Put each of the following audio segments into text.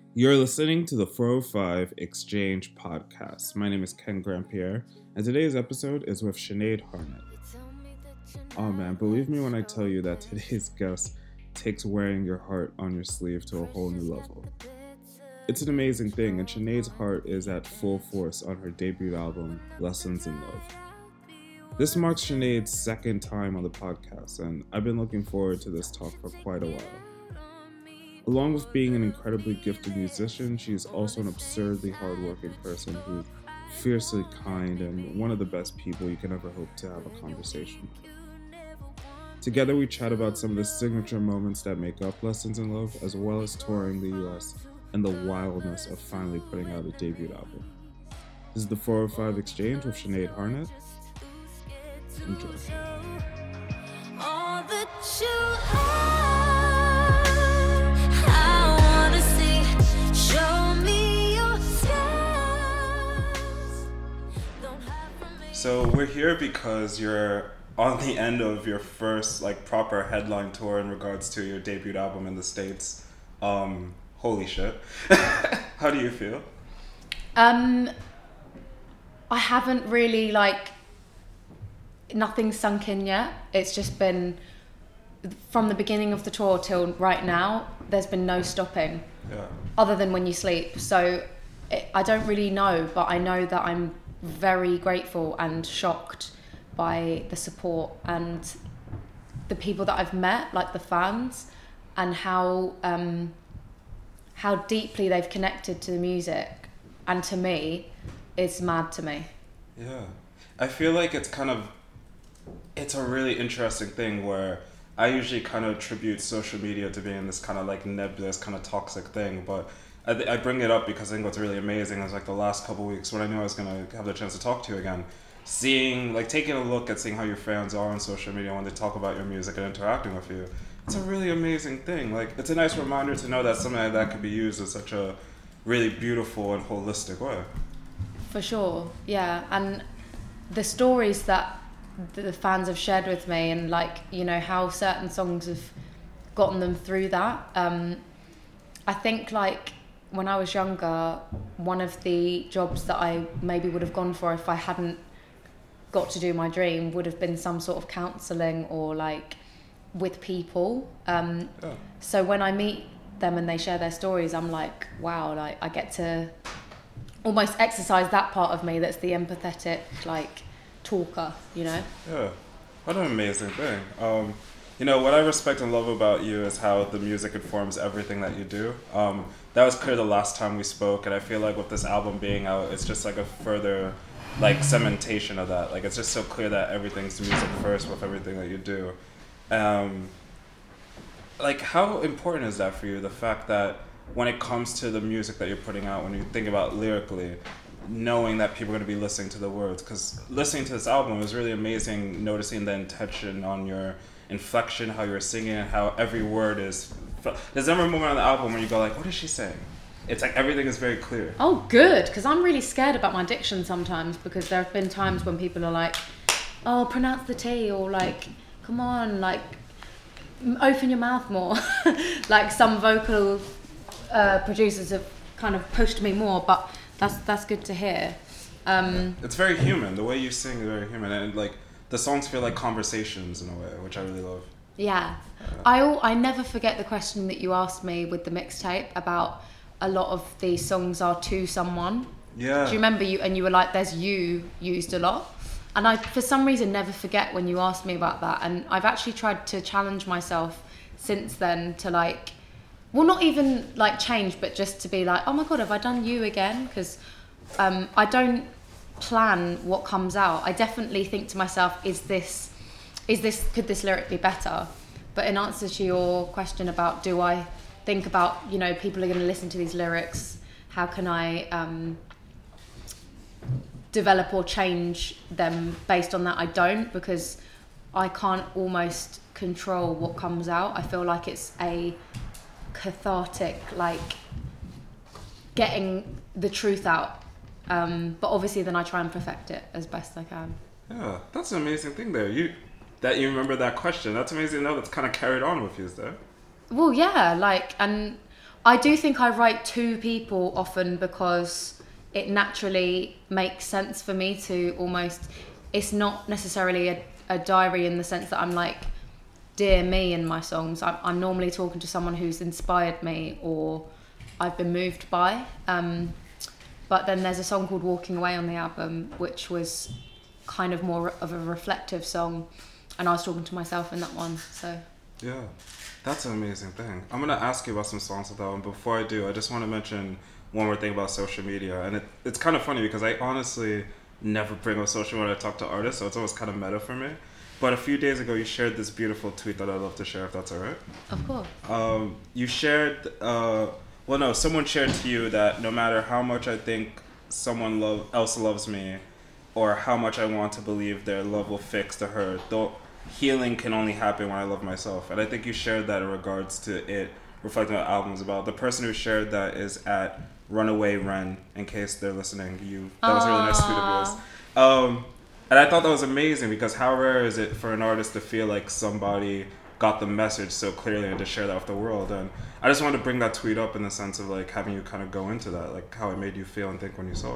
You're listening to the 405 Exchange podcast. My name is Ken Grandpierre, and today's episode is with Sinead Harnett. Oh man, believe me when I tell you that today's guest takes wearing your heart on your sleeve to a whole new level. It's an amazing thing, and Sinead's heart is at full force on her debut album, Lessons in Love. This marks Sinead's second time on the podcast, and I've been looking forward to this talk for quite a while. Along with being an incredibly gifted musician, she's also an absurdly hardworking person who's fiercely kind and one of the best people you can ever hope to have a conversation. Together we chat about some of the signature moments that make up Lessons in Love, as well as touring the US and the wildness of finally putting out a debut album. This is the 405 Exchange with Sinead Harnett. Enjoy. All that you So we're here because you're on the end of your first proper headline tour in regards to your debut album in the States. Holy shit. How do you feel? I haven't really nothing's sunk in yet. It's just been from the beginning of the tour till right now, there's been no stopping. Yeah. Other than when you sleep. So I don't really know, but I know that I'm very grateful and shocked by the support and the people that I've met, like the fans, and how deeply they've connected to the music and to me is mad to me. Yeah. I feel like it's a really interesting thing where I usually kind of attribute social media to being this kind of nebulous, kind of toxic thing, but I bring it up because I think what's really amazing is the last couple of weeks when I knew I was going to have the chance to talk to you again, taking a look at seeing how your fans are on social media when they talk about your music and interacting with you. It's a really amazing thing. It's a nice reminder to know that something like that could be used in such a really beautiful and holistic way. For sure, yeah. And the stories that the fans have shared with me and how certain songs have gotten them through that. I think when I was younger, one of the jobs that I maybe would have gone for if I hadn't got to do my dream would have been some sort of counselling or with people. So when I meet them and they share their stories, I'm like, wow, I get to almost exercise that part of me that's the empathetic talker, Yeah, what an amazing thing. What I respect and love about you is how the music informs everything that you do. That was clear the last time we spoke, and I feel like with this album being out, it's just a further cementation of that. It's just so clear that everything's music first with everything that you do. How important is that for you, the fact that when it comes to the music that you're putting out, when you think about lyrically, knowing that people are going to be listening to the words? Because listening to this album was really amazing, noticing the intention on your inflection, how you're singing, and how every word is. There's never a moment on the album where you go what is she saying? It's everything is very clear. Oh, good, because I'm really scared about my diction sometimes, because there have been times when people are oh, pronounce the T, or come on, open your mouth more. Some vocal producers have kind of pushed me more, but that's good to hear. It's very human. The way you sing is very human, and the songs feel like conversations in a way, which I really love. Yeah. I never forget the question that you asked me with the mixtape about a lot of the songs are to someone. Yeah. Do you remember you were there's you used a lot? And I, for some reason, never forget when you asked me about that. And I've actually tried to challenge myself since then to well, not even change, but just to be oh my God, have I done you again? Because I don't plan what comes out. I definitely think to myself, could this lyric be better? But in answer to your question about do I think about, people are going to listen to these lyrics, how can I develop or change them based on that? I don't, because I can't almost control what comes out. I feel like it's a cathartic, getting the truth out. But obviously then I try and perfect it as best I can. Yeah, that's an amazing thing there. That you remember that question. That's amazing to know that's kind of carried on with you, though. Well, yeah, and I do think I write to people often because it naturally makes sense for me to almost, it's not necessarily a diary in the sense that I'm like, dear me in my songs. I'm normally talking to someone who's inspired me or I've been moved by. But then there's a song called Walking Away on the album, which was kind of more of a reflective song. And I was talking to myself in that one, so. Yeah, that's an amazing thing. I'm going to ask you about some songs with that one. Before I do, I just want to mention one more thing about social media. And it's kind of funny because I honestly never bring up social media when I talk to artists, so it's always kind of meta for me. But a few days ago, you shared this beautiful tweet that I'd love to share, if that's all right. Of course. You shared, someone shared to you that no matter how much I think someone else loves me, or how much I want to believe their love will fix to her, though healing can only happen when I love myself. And I think you shared that in regards to it reflecting what the album's about. The person who shared that is at Runaway Ren, in case they're listening. That was a really nice tweet of yours. And I thought that was amazing because how rare is it for an artist to feel like somebody got the message so clearly and to share that with the world. And I just wanted to bring that tweet up in the sense of like having you kind of go into that, like how it made you feel and think when you saw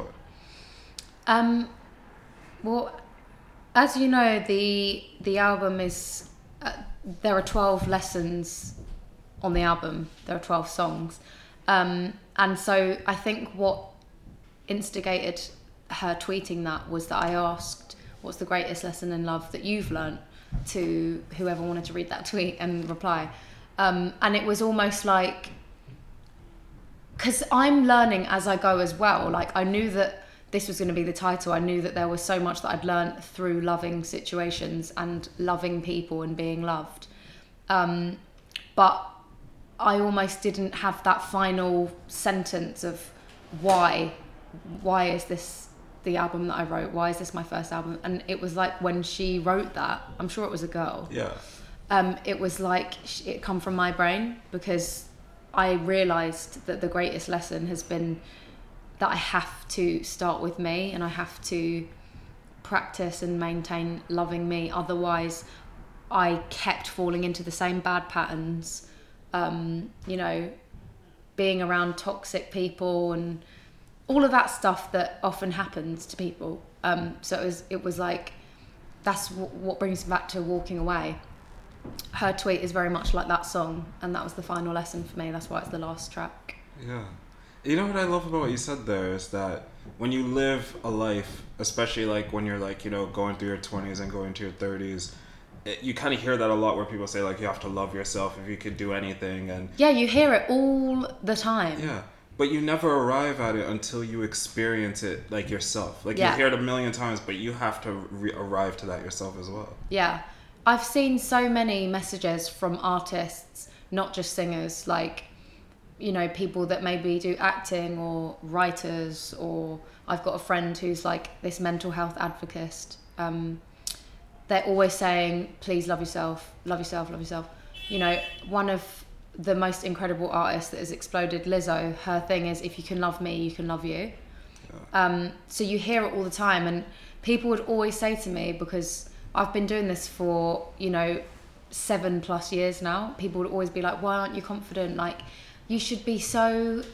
it. Well, as you know, the album is, there are 12 lessons on the album. There are 12 songs. And so I think what instigated her tweeting that was that I asked, what's the greatest lesson in love that you've learnt, to whoever wanted to read that tweet and reply. And it was almost like, because I'm learning as I go as well. Like I knew that this was going to be the title. I knew that there was so much that I'd learnt through loving situations and loving people and being loved. But I almost didn't have that final sentence of why is this the album that I wrote? Why is this my first album? And it was like when she wrote that, I'm sure it was a girl. Yeah. It was like it come from my brain because I realised that the greatest lesson has been that I have to start with me and I have to practice and maintain loving me. Otherwise, I kept falling into the same bad patterns, being around toxic people and all of that stuff that often happens to people. So it was like, that's what brings me back to Walking Away. Her tweet is very much like that song, and that was the final lesson for me. That's why it's the last track. Yeah. You know what I love about what you said there is that when you live a life, especially like when you're like, going through your 20s and going to your 30s, you kind of hear that a lot where people say like you have to love yourself if you could do anything. And yeah, you hear it all the time. Yeah. But you never arrive at it until you experience it like yourself. Like you hear it a million times, but you have to arrive to that yourself as well. Yeah. I've seen so many messages from artists, not just singers, like, people that maybe do acting or writers, or I've got a friend who's like this mental health advocate. They're always saying, please love yourself, love yourself, love yourself. One of the most incredible artists that has exploded, Lizzo, her thing is, if you can love me, you can love you. Yeah. So you hear it all the time, and people would always say to me, because I've been doing this for 7+ years now, people would always be like, why aren't you confident? Like, you should be so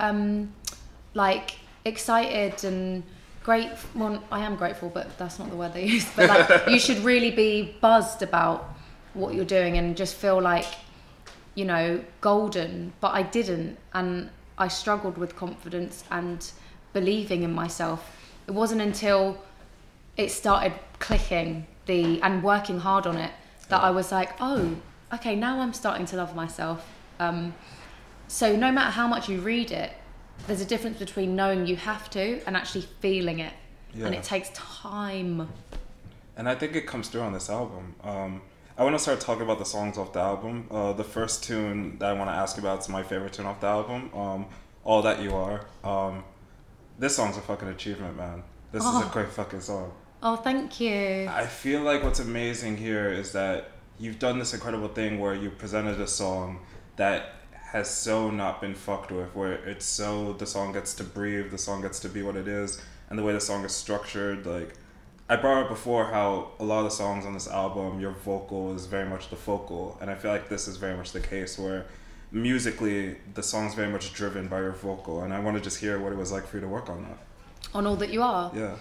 excited and great. Well, I am grateful, but that's not the word they use. But like, you should really be buzzed about what you're doing and just feel like, golden. But I didn't, and I struggled with confidence and believing in myself. It wasn't until it started clicking and working hard on it that I was like, oh, okay, now I'm starting to love myself. So no matter how much you read it, there's a difference between knowing you have to and actually feeling it. Yeah. And it takes time. And I think it comes through on this album. I want to start talking about the songs off the album. The first tune that I want to ask about is my favorite tune off the album, All That You Are. This song's a fucking achievement, man. This is a great fucking song. Oh, thank you. I feel like what's amazing here is that you've done this incredible thing where you presented a song that has so not been fucked with, where it's so, the song gets to breathe, the song gets to be what it is, and the way the song is structured. Like, I brought up before how a lot of the songs on this album, your vocal is very much the focal, and I feel like this is very much the case where musically the song's very much driven by your vocal, and I want to just hear what it was like for you to work on that. On All That You Are? Yeah.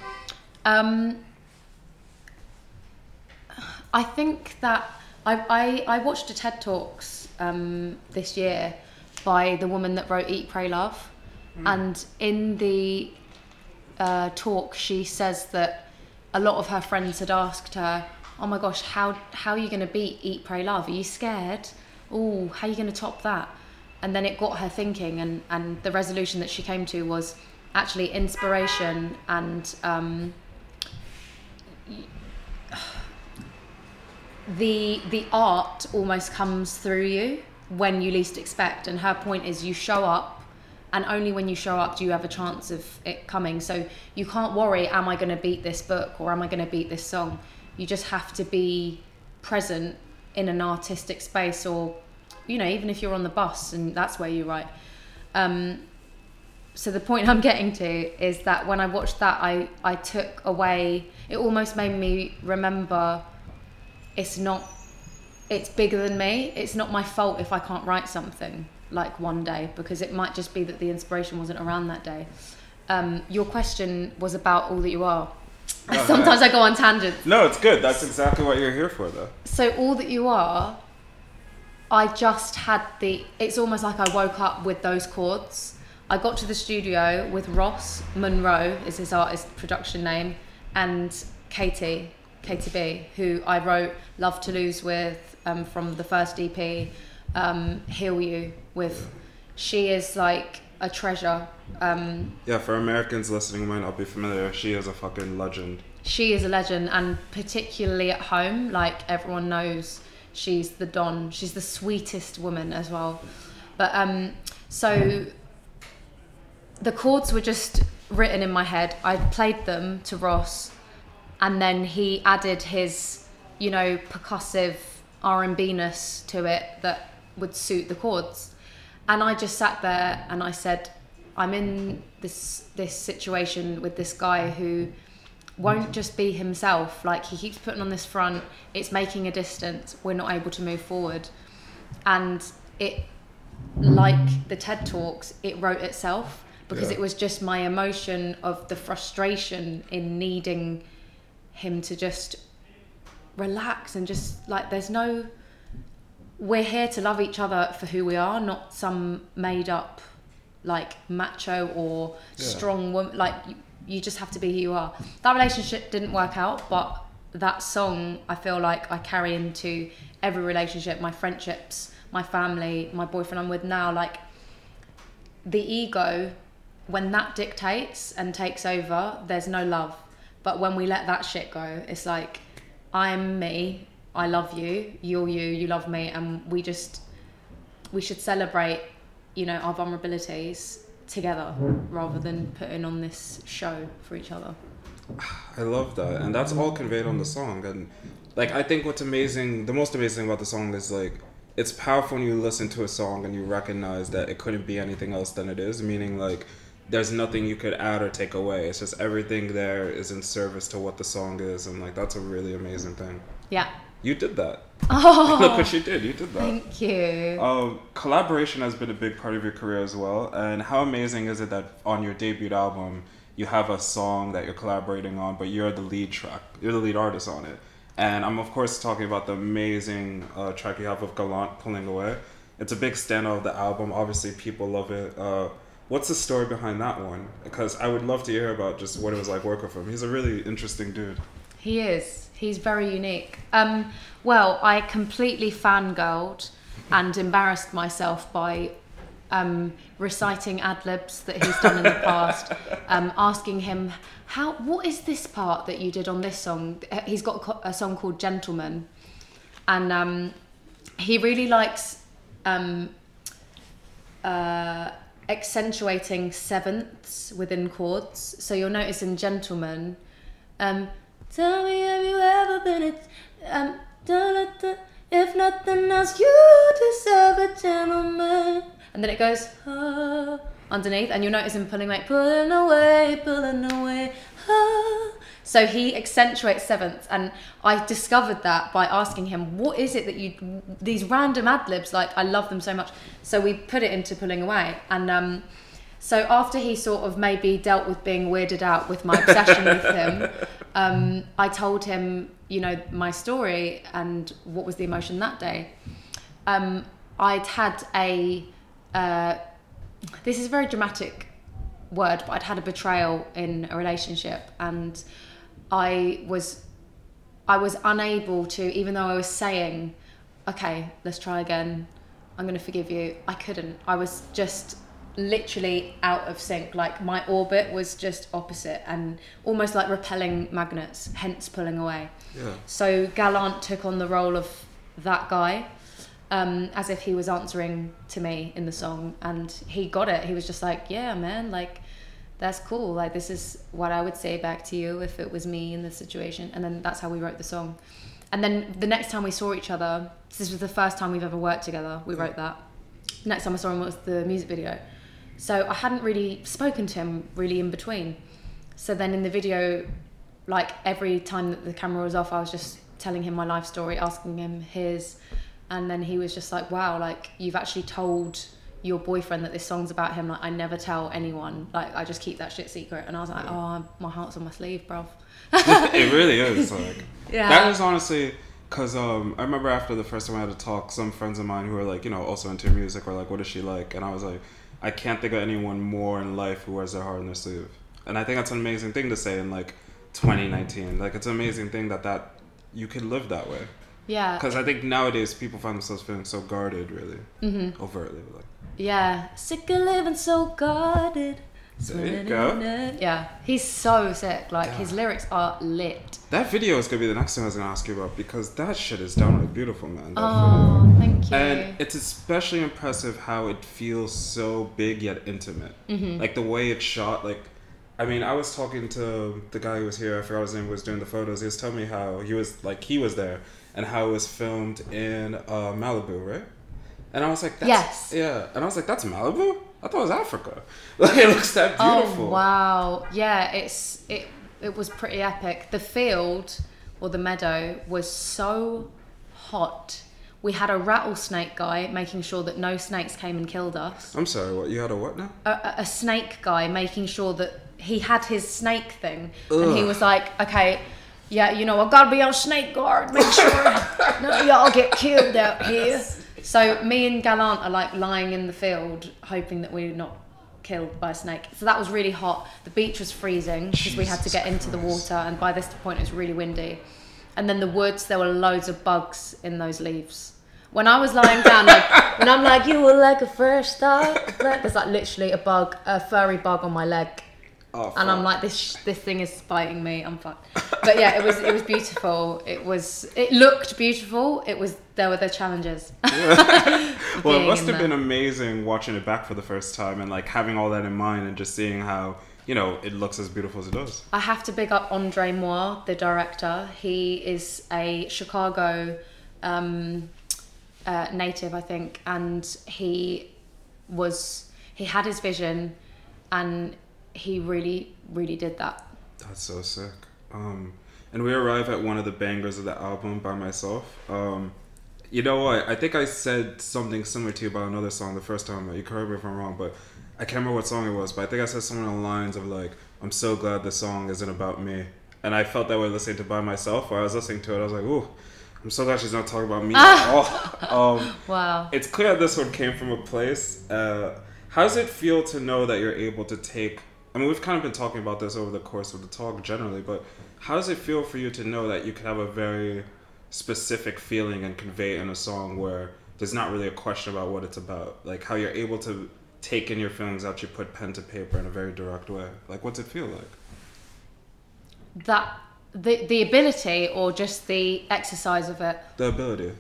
I think that I watched a TED Talks this year by the woman that wrote Eat, Pray, Love. And in the talk, she says that a lot of her friends had asked her, oh my gosh, how are you going to beat Eat, Pray, Love? Are you scared? Oh, how are you going to top that? And then it got her thinking, and the resolution that she came to was actually inspiration and the art almost comes through you when you least expect. And her point is you show up, and only when you show up do you have a chance of it coming. So you can't worry, am I going to beat this book or am I going to beat this song? You just have to be present in an artistic space, or, you know, even if you're on the bus and that's where you write. So the point I'm getting to is that when I watched that, I took away, it almost made me remember it's bigger than me. It's not my fault if I can't write something like one day, because it might just be that the inspiration wasn't around that day. Your question was about All That You Are. Sometimes I go on tangents. No, it's good. That's exactly what you're here for, though. So All That You Are, I just had it's almost like I woke up with those chords. I got to the studio with Ross Monroe, is his artist production name, and Katie B, who I wrote Love to Lose with from the first EP, Heal You with. She is like a treasure. Yeah, for Americans listening who might not be familiar, she is a fucking legend. She is a legend, and particularly at home, like everyone knows, she's the Don. She's the sweetest woman as well. But so the chords were just written in my head. I played them to Ross, and then he added his, you know, percussive R&B-ness to it that would suit the chords. And I just sat there and I said, I'm in this situation with this guy who won't just be himself. Like, he keeps putting on this front, it's making a distance, we're not able to move forward. And it, like the TED Talks, it wrote itself, because it was just my emotion of the frustration in needing him to just relax and just, like, we're here to love each other for who we are, not some made up, like, macho or strong woman. Like, you just have to be who you are. That relationship didn't work out, but that song, I feel like I carry into every relationship, my friendships, my family, my boyfriend I'm with now. Like, the ego, when that dictates and takes over, there's no love. But when we let that shit go, it's like, I'm me, I love you, you're you, you love me, and we should celebrate, you know, our vulnerabilities together rather than putting on this show for each other. I love that, and that's all conveyed on the song. And like, I think what's amazing, the most amazing about the song is, like, it's powerful when you listen to a song and you recognize that it couldn't be anything else than it is, meaning, like, there's nothing you could add or take away. It's just everything there is in service to what the song is, and, like, that's a really amazing thing. Yeah. You did that. Oh, look what you did. You did that. Thank you. Collaboration has been a big part of your career as well. And how amazing is it that on your debut album, you have a song that you're collaborating on, but you're the lead track. You're the lead artist on it. And I'm, of course, talking about the amazing track you have of Gallant, Pulling Away. It's a big standout of the album. Obviously, people love it. What's the story behind that one? Because I would love to hear about just what it was like working with him. He's a really interesting dude. He is. He's very unique. Well, I completely fangirled and embarrassed myself by reciting ad-libs that he's done in the past, asking him, what is this part that you did on this song? He's got a song called Gentleman, and he really likes accentuating sevenths within chords. So you'll notice in Gentleman, tell me, have you ever been if nothing else, you deserve a gentleman. And then it goes underneath, and you'll notice him pulling away, So he accentuates sevenths, and I discovered that by asking him, what is it that these random ad-libs, like, I love them so much. So we put it into Pulling Away. And so after he sort of maybe dealt with being weirded out with my obsession with him, I told him, you know, my story and what was the emotion that day. I'd had this is a very dramatic word, but I'd had a betrayal in a relationship, and I was unable to, even though I was saying, okay, let's try again, I'm going to forgive you, I couldn't. I was just literally out of sync. Like, my orbit was just opposite and almost like repelling magnets, hence Pulling Away. Yeah. So Gallant took on the role of that guy, as if he was answering to me in the song, and he got it. He was just like, yeah, man, like, that's cool. Like, this is what I would say back to you if it was me in this situation. And then that's how we wrote the song. And then the next time we saw each other, this was the first time we've ever worked together, we wrote that. The next time I saw him was the music video. So I hadn't really spoken to him really in between. So then in the video, like, every time that the camera was off, I was just telling him my life story, asking him his, and then he was just like, wow, like, you've actually told your boyfriend that this song's about him. Like, I never tell anyone, like, I just keep that shit secret. And I was like, oh, my heart's on my sleeve, bruv. It really is, like, yeah. That is honestly, because I remember after the first time I had a talk, some friends of mine who were like, you know, also into music were like, what is she like? And I was like, I can't think of anyone more in life who wears their heart on their sleeve. And I think that's an amazing thing to say in, like, 2019. Like, it's an amazing thing that you can live that way. Yeah. Because I think nowadays people find themselves feeling so guarded, really. Mm-hmm. Overtly. Like. Yeah. Sick of living so guarded. There you go. Yeah. He's so sick. Like, his lyrics are lit. That video is going to be the next thing I was going to ask you about, because that shit is downright beautiful, man. Oh, thank you. And it's especially impressive how it feels so big yet intimate. Mm-hmm. Like, the way it's shot, like, I mean, I was talking to the guy who was here, I forgot his name, who was doing the photos. He was telling me how he was there, and how it was filmed in Malibu, right? And I was like, yes. Yeah. And I was like, that's Malibu? I thought it was Africa. Like, it looks that beautiful. Oh, wow. Yeah, it was pretty epic. The field, or the meadow, was so hot. We had a rattlesnake guy making sure that no snakes came and killed us. I'm sorry, what? You had a what now? A snake guy making sure that he had his snake thing. Ugh. And he was like, okay, yeah, you know, I've got to be on snake guard. Make sure none of y'all get killed out here. So me and Gallant are, like, lying in the field, hoping that we're not killed by a snake. So that was really hot. The beach was freezing because we had to get into the water, and by this point it was really windy. And then the woods, there were loads of bugs in those leaves. When I was lying down, like, when I'm like, you were like a fresh start, there's, like, literally a furry bug on my leg. Oh, and I'm like, this thing is biting me. I'm fucked. But yeah, it was beautiful. It looked beautiful. There were the challenges. Well, it must have been amazing watching it back for the first time and, like, having all that in mind and just seeing how, you know, it looks as beautiful as it does. I have to big up Andre Moore, the director. He is a Chicago native, I think, and he had his vision, and he really, really did that. That's so sick. And we arrive at one of the bangers of the album, By Myself. You know what? I think I said something similar to you about another song the first time. You correct me if I'm wrong, but I can't remember what song it was. But I think I said something along the lines of, like, I'm so glad the song isn't about me. And I felt that way listening to By Myself. While I was listening to it, I was like, ooh, I'm so glad she's not talking about me at all. Wow. It's clear this one came from a place. How does it feel to know that you're able to take... I mean, we've kind of been talking about this over the course of the talk generally, but how does it feel for you to know that you can have a very specific feeling and convey it in a song where there's not really a question about what it's about? Like, how you're able to take in your feelings after you put pen to paper in a very direct way. Like, what's it feel like? That the ability, or just the exercise of it? The ability.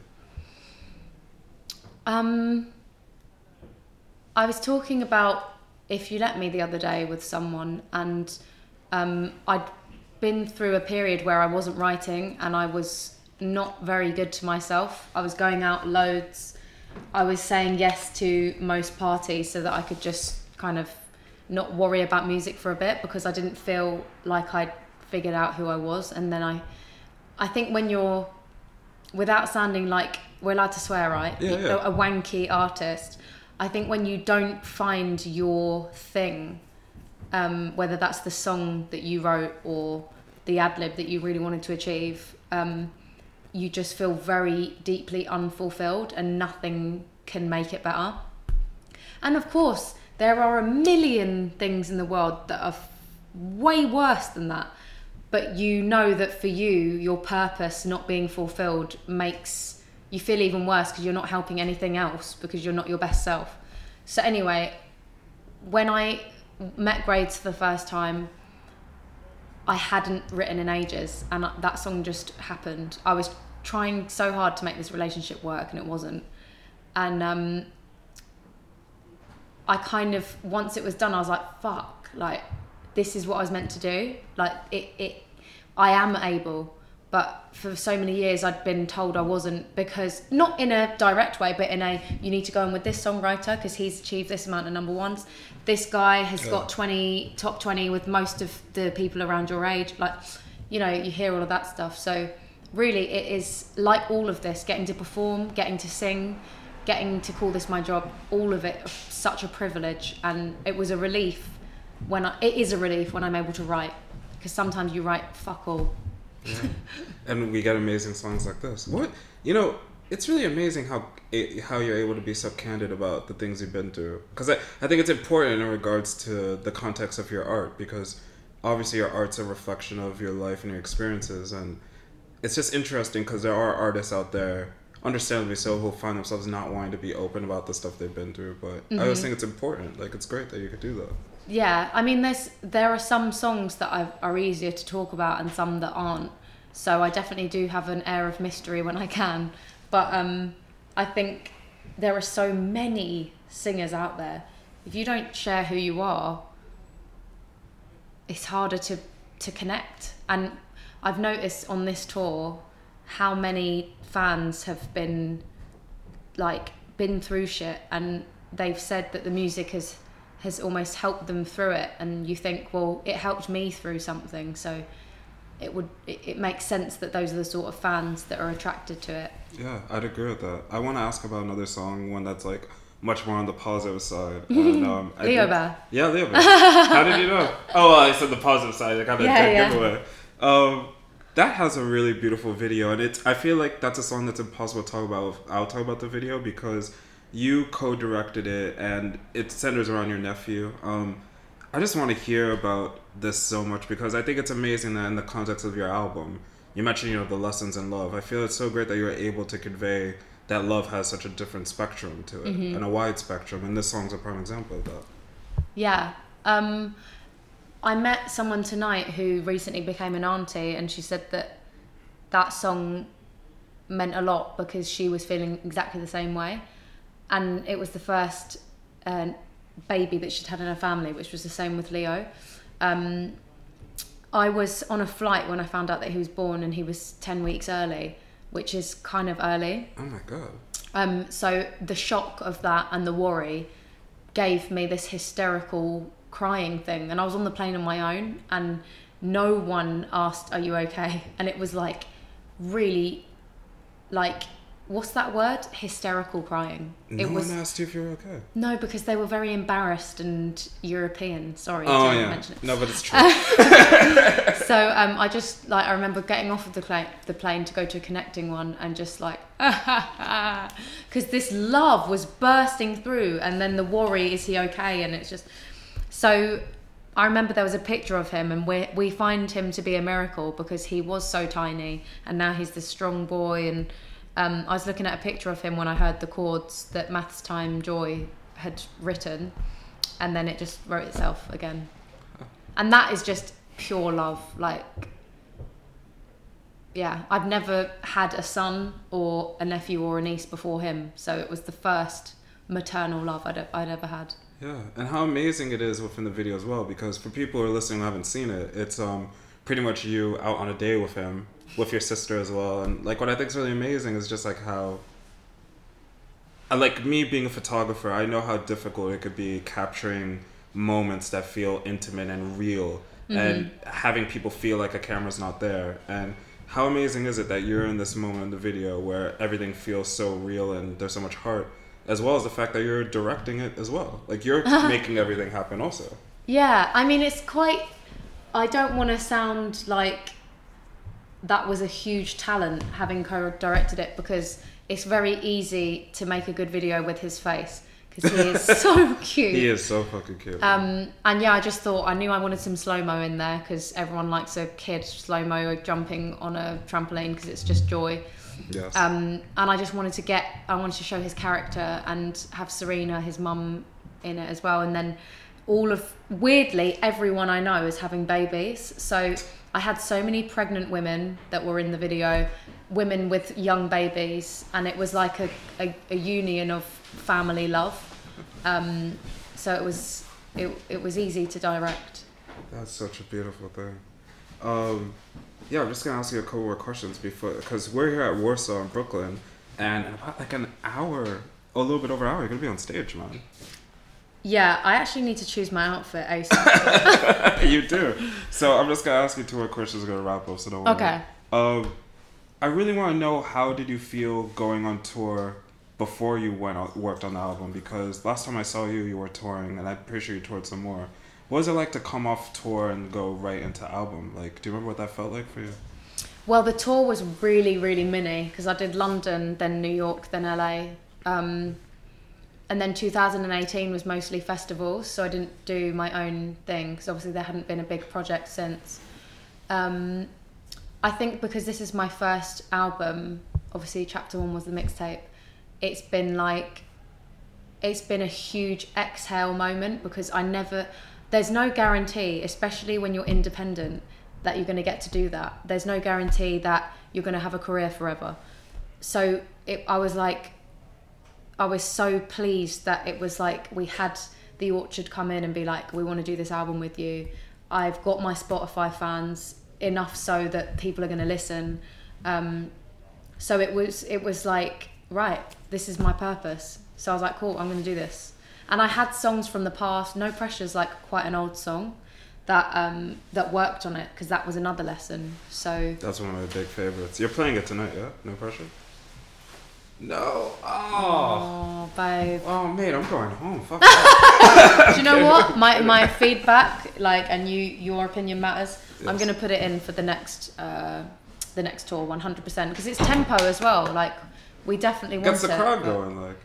I was talking about If You Let Me the other day with someone, and I'd been through a period where I wasn't writing and I was not very good to myself. I was going out loads. I was saying yes to most parties so that I could just kind of not worry about music for a bit, because I didn't feel like I'd figured out who I was. And then I think when you're, without sounding like, we're allowed to swear, right? Yeah. A wanky artist. I think when you don't find your thing, whether that's the song that you wrote or the ad-lib that you really wanted to achieve, you just feel very deeply unfulfilled and nothing can make it better. And of course, there are a million things in the world that are way worse than that. But you know that for you, your purpose not being fulfilled makes you feel even worse because you're not helping anything else because you're not your best self. So anyway, when I met Grades for the first time, I hadn't written in ages, and that song just happened. I was trying so hard to make this relationship work, and it wasn't. And I kind of, once it was done, I was like, fuck, like, this is what I was meant to do. Like, I am able. But for so many years, I'd been told I wasn't, because, not in a direct way, but in a, you need to go in with this songwriter because he's achieved this amount of number ones. This guy has got top 20 with most of the people around your age. Like, you know, you hear all of that stuff. So really, it is like all of this, getting to perform, getting to sing, getting to call this my job, all of it, such a privilege. And it was a relief it is a relief when I'm able to write, because sometimes you write fuck all. Yeah. And we get amazing songs like this. What, you know, it's really amazing how you're able to be so candid about the things you've been through, because I think it's important in regards to the context of your art, because obviously your art's a reflection of your life and your experiences, and it's just interesting because there are artists out there, understandably so, who find themselves not wanting to be open about the stuff they've been through, but I just think it's important. Like, it's great that you could do that. Yeah, I mean, there are some songs that are easier to talk about and some that aren't. So I definitely do have an air of mystery when I can. But I think there are so many singers out there. If you don't share who you are, it's harder to connect. And I've noticed on this tour how many fans have been through shit, and they've said that the music has almost helped them through it, and you think, well, it helped me through something, so it makes sense that those are the sort of fans that are attracted to it. Yeah, I'd agree with that. I want to ask about another song, one that's like much more on the positive side. And, Leo Bear. Yeah, Leo Bear. How did you know? Oh, well, I said the positive side. I got a giveaway. That has a really beautiful video, and I feel like that's a song that's impossible to talk about without talking about the video, because you co-directed it and it centers around your nephew. I just want to hear about this so much, because I think it's amazing that in the context of your album, you mentioned, the lessons in love. I feel it's so great that you're able to convey that love has such a different spectrum to it, and a wide spectrum, and this song's a prime example of that. Yeah. I met someone tonight who recently became an auntie, and she said that song meant a lot because she was feeling exactly the same way. And it was the first baby that she'd had in her family, which was the same with Leo. I was on a flight when I found out that he was born, and he was 10 weeks early, which is kind of early. Oh my God. So the shock of that and the worry gave me this hysterical crying thing. And I was on the plane on my own, and no one asked, "Are you okay?" And it was like really, like, what's that word? Hysterical crying. No one asked you if you were okay. No, because they were very embarrassed and European. Sorry, oh, didn't yeah. mention it. No, but it's true. So I remember getting off of the plane to go to a connecting one, and just like, because this love was bursting through, and then the worry, is he okay? And it's just, so I remember there was a picture of him, and we find him to be a miracle, because he was so tiny, and now he's this strong boy. And I was looking at a picture of him when I heard the chords that Maths Time Joy had written, and then it just wrote itself again. And that is just pure love. Like, yeah, I've never had a son or a nephew or a niece before him, so it was the first maternal love I'd ever had. Yeah, and how amazing it is within the video as well, because for people who are listening who haven't seen it, it's pretty much you out on a date with him, with your sister as well. And like, what I think is really amazing is just like how, like, me being a photographer, I know how difficult it could be capturing moments that feel intimate and real and having people feel like a camera's not there. And how amazing is it that you're in this moment in the video where everything feels so real and there's so much heart, as well as the fact that you're directing it as well. Like, you're making everything happen also. Yeah, I mean, it's quite... I don't want to sound like that was a huge talent, having co-directed it, because it's very easy to make a good video with his face, because he is so cute. He is so fucking cute. And yeah, I just thought, I knew I wanted some slow-mo in there, because everyone likes a kid slow-mo jumping on a trampoline, because it's just joy. Yes. And I just wanted to show his character and have Serena, his mum, in it as well. And then weirdly, everyone I know is having babies. So I had so many pregnant women that were in the video, women with young babies, and it was like a union of family love. So it was easy to direct. That's such a beautiful thing. Yeah, I'm just gonna ask you a couple more questions because we're here at Warsaw in Brooklyn, and in about like an hour, a little bit over an hour, you're gonna be on stage, man. Yeah, I actually need to choose my outfit ASAP. You do. So I'm just gonna ask you two more questions. We're gonna wrap up, so don't worry. Okay. I really want to know, how did you feel going on tour before you worked on the album? Because last time I saw you, you were touring, and I'm pretty sure you toured some more. What was it like to come off tour and go right into album? Like, do you remember what that felt like for you? Well, the tour was really, really mini, because I did London, then New York, then LA. And then 2018 was mostly festivals, so I didn't do my own thing, because obviously there hadn't been a big project since. I think because this is my first album, obviously Chapter 1 was the mixtape, it's been a huge exhale moment, because there's no guarantee, especially when you're independent, that you're going to get to do that. There's no guarantee that you're going to have a career forever. So I was so pleased that it was like we had The Orchard come in and be like, we want to do this album with you. I've got my Spotify fans enough so that people are going to listen. So it was like, right, this is my purpose. So I was like, cool, I'm going to do this. And I had songs from the past. No Pressure's like quite an old song that worked on it, because that was another lesson. So that's one of my big favorites. You're playing it tonight, yeah? No Pressure? No. Oh, babe. Oh, mate, I'm going home. Fuck that. Do you know what? My feedback, and your opinion matters. Yes. I'm gonna put it in for the next tour, 100%, because it's tempo as well. Like, we definitely want it. Gets the crowd going, like.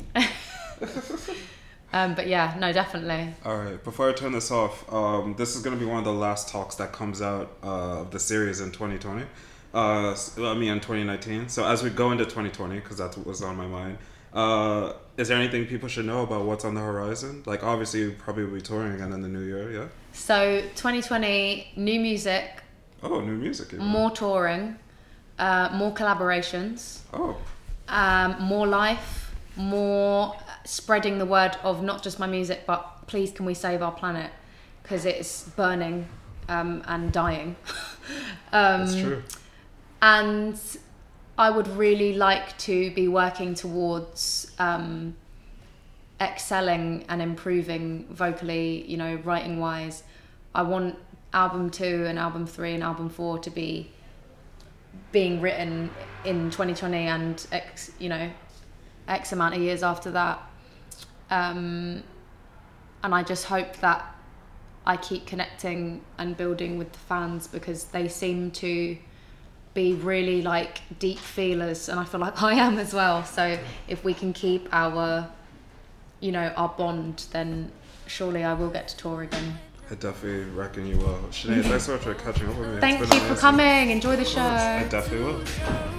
Oh. But yeah, no, definitely. All right. Before I turn this off, this is gonna be one of the last talks that comes out of the series in 2020. In 2019. So as we go into 2020, because that's what was on my mind, is there anything people should know about what's on the horizon? Like, obviously, you probably will be touring again in the new year, yeah? So 2020, new music. Oh, new music. Yeah. More touring, more collaborations. Oh. More life, more spreading the word of not just my music, but please can we save our planet, because it's burning and dying. That's true. And I would really like to be working towards excelling and improving vocally, writing wise. I want album 2 and album 3 and album 4 to be being written in 2020 and X amount of years after that. And I just hope that I keep connecting and building with the fans, because they seem to be really like deep feelers, and I feel like I am as well. So if we can keep our bond, then surely I will get to tour again. I definitely reckon you will. Sinead, thanks so much for catching up with me. Thank you for coming. Enjoy the show. I definitely will.